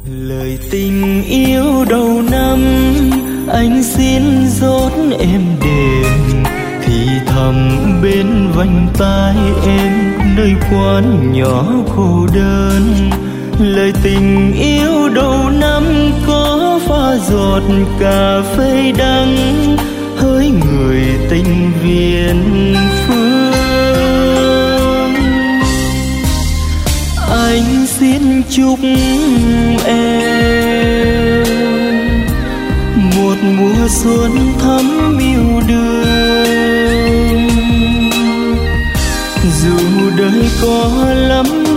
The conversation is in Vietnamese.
Lời tình yêu đầu năm anh xin dốt em đềm, thì thầm bên vành tai em nơi quán nhỏ cô đơn. Lời tình yêu đầu năm có pha giọt cà phê đắng, hỡi người tình viên phương. Anh xin chúc em một mùa xuân thắm yêu đương. Dù đời có lắm